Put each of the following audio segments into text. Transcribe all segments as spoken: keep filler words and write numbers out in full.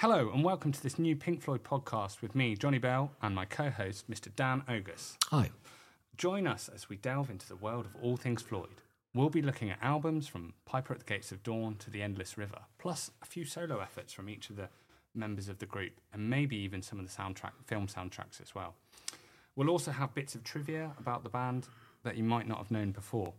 Hello and welcome to this new Pink Floyd podcast with me, Johnny Bell, and my co-host, Mister Dan Ogus. Hi. Join us as we delve into the world of all things Floyd. We'll be looking at albums from Piper at the Gates of Dawn to The Endless River, plus a few solo efforts from each of the members of the group, and maybe even some of the soundtrack, film soundtracks as well. We'll also have bits of trivia about the band that you might not have known before.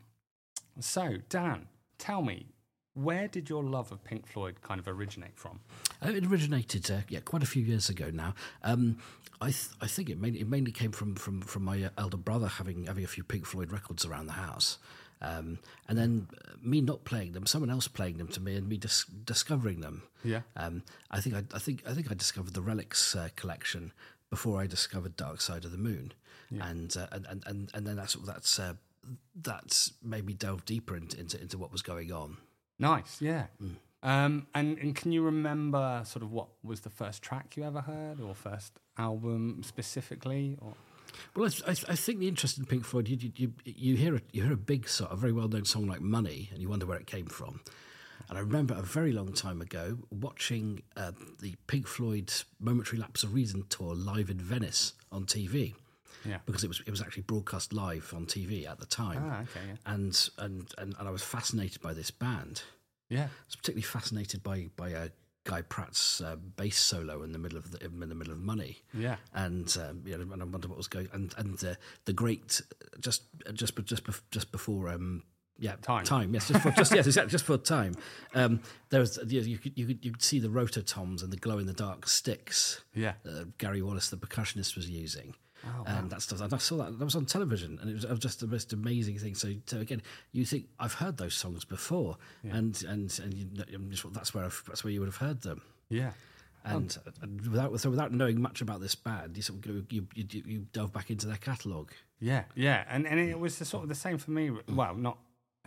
So, Dan, tell me, where did your love of Pink Floyd kind of originate from? Uh, it originated, uh, yeah, quite a few years ago now. Um, I th- I think it mainly, it mainly came from from from my uh, elder brother having having a few Pink Floyd records around the house, um, and then uh, me not playing them, someone else playing them to me, and me dis- discovering them. Yeah. Um, I think I, I think I think I discovered the Relics uh, collection before I discovered Dark Side of the Moon, Yeah. and, uh, and and and and then that's that's uh, that's made me delve deeper into, into into what was going on. Nice, yeah. Mm. Um, and, and can you remember sort of what was the first track you ever heard, or first album specifically? Or well, I, I, I think the interest in Pink Floyd, you you, you hear a, you hear a big sort of very well known song like Money, and you wonder where it came from. And I remember a very long time ago watching uh, the Pink Floyd Momentary Lapse of Reason tour live in Venice on T V. Yeah, because it was it was actually broadcast live on T V at the time. Ah, okay, yeah. And and and, and I was fascinated by this band. Yeah, I was particularly fascinated by by uh, Guy Pratt's uh, bass solo in the middle of the, in the middle of Money. Yeah, and um, you know, and I wondered what was going and and uh, the great just just just just before. Um, Yeah, Time. Time. Yes, just for, just yes, exactly, just for time. Um, there was you, you could you could you could see the rototoms and the glow in the dark sticks. yeah. Uh, Gary Wallace, the percussionist, was using. Oh, wow. And that stuff. And I saw that that was on television, and it was, it was just the most amazing thing. So, so again, you think I've heard those songs before, yeah. and and and you, just, that's where I've, that's where you would have heard them. Yeah. And, oh. and without so without knowing much about this band, you sort of go, you, you you delve back into their catalogue. Yeah, yeah, and and it was the, sort of the same for me. Well, not.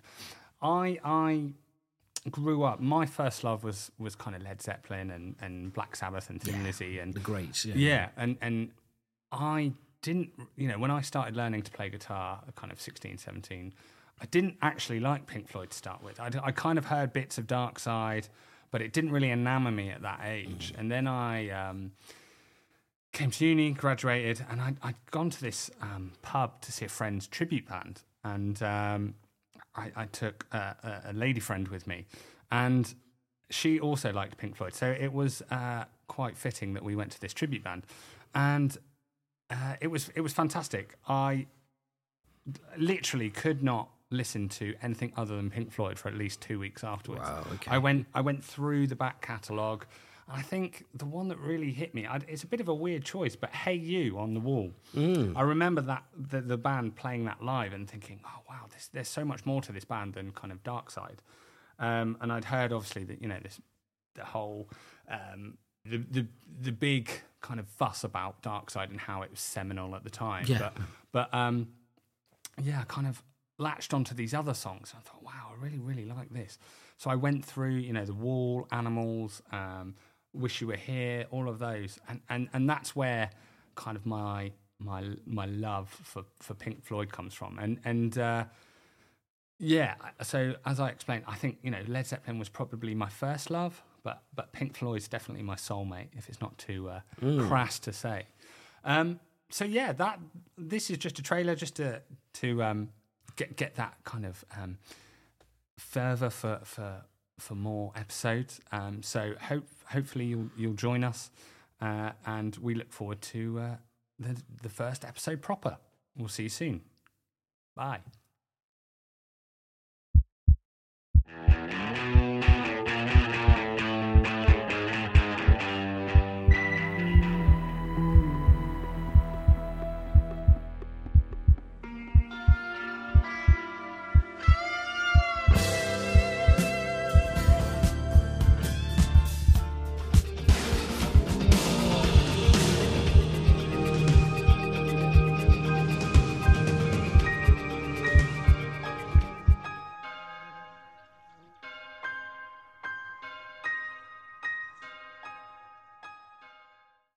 I I grew up. My first love was was kind of Led Zeppelin and, and Black Sabbath and Thin yeah. Lizzy and the greats. Yeah, yeah, and and I didn't. You know, when I started learning to play guitar, at kind of sixteen, seventeen, I didn't actually like Pink Floyd to start with. I, I kind of heard bits of Dark Side, but it didn't really enamor me at that age. Mm. And then I um, came to uni, graduated, and I, I'd gone to this um, pub to see a friend's tribute band, and. Um, I, I took uh, a lady friend with me, and she also liked Pink Floyd. So it was uh, quite fitting that we went to this tribute band, and uh, it was it was fantastic. I literally could not listen to anything other than Pink Floyd for at least two weeks afterwards. Wow, okay. I went I went through the back catalogue. I think the one that really hit me, I'd, it's a bit of a weird choice, but Hey You on the Wall. Mm. I remember that the, the band playing that live and thinking, oh, wow, this, there's so much more to this band than kind of Dark Side. Um, and I'd heard, obviously, that, you know, this the whole, um, the, the the big kind of fuss about Dark Side and how it was seminal at the time. Yeah. But, but um, yeah, I kind of latched onto these other songs. And I thought, wow, I really, really like this. So I went through, you know, The Wall, Animals, um, Wish You Were Here, all of those, and, and, and that's where kind of my my my love for, for Pink Floyd comes from, and and uh, yeah. So as I explained, I think you know Led Zeppelin was probably my first love, but but Pink Floyd's definitely my soulmate, if it's not too uh, mm. crass to say. Um, so yeah, that this is just a trailer, just to to um, get get that kind of um, fervor for for. for more episodes. Um, so hope hopefully you'll you'll join us, uh, and we look forward to uh, the the first episode proper. We'll see you soon. Bye.